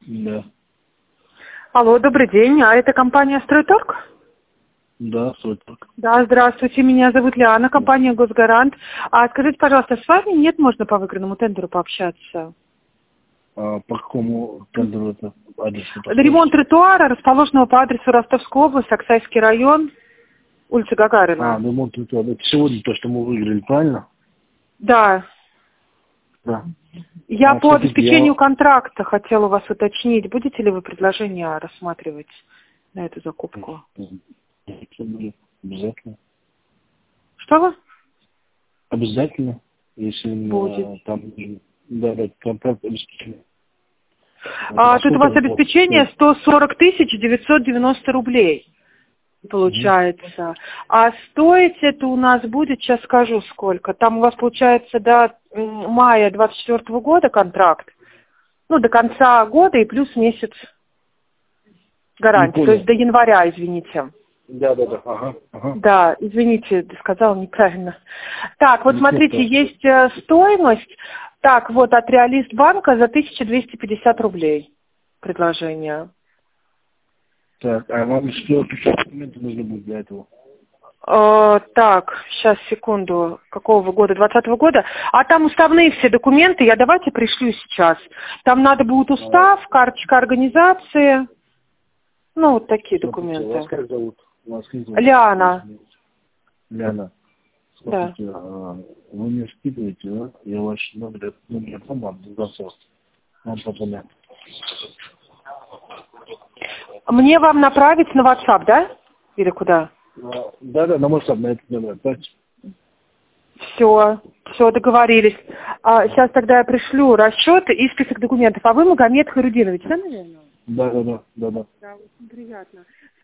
Да. Алло, добрый день. А это компания «Стройторг»? Да, Стройторг. Да, здравствуйте. Меня зовут Лиана, компания «Госгарант». А скажите, пожалуйста, с вами нет, можно по выигранному тендеру пообщаться? А по какому тендеру это адресу? Ремонт тротуара, расположенного по адресу Ростовская область, Аксайский район, улица Гагарина. Ремонт тротуара. Это сегодня то, что мы выиграли, правильно? Да. Да. Я по Смотрите, обеспечению контракта хотела у вас уточнить. Будете ли вы предложение рассматривать на эту закупку? Обязательно. Что вы? Обязательно. Если Будет. там... Да, контракт обеспечения. Тут у вас обеспечение 140 990 рублей получается. А стоить это у нас будет, сейчас скажу сколько. Там у вас получается до мая 24 года контракт. Ну, до конца года и плюс месяц гарантии. То есть до января, извините. Да. Ага. Да, извините, сказала неправильно. Так, вот смотрите, есть стоимость. Так, вот от Реалист-банка за 1250 рублей предложение. Так, а вам что, какие документы нужны будут для этого? Так, сейчас, секунду. Какого вы года? 2020 года? А там уставные все документы, я давайте пришлю сейчас. Там надо будет устав, карточка организации. Ну, вот такие документы. Вас как зовут? Лиана. Лиана. Смотрите, Да. вы мне скидываете, да? Я ваш номер вам потом. Мне вам направить на WhatsApp, да? Или куда? Да, на мой WhatsApp, на этот номер, давайте. Все, договорились. Сейчас тогда я пришлю расчет и список документов. А вы Магомед Хайрудинович, да, наверное? Да. Да, очень приятно.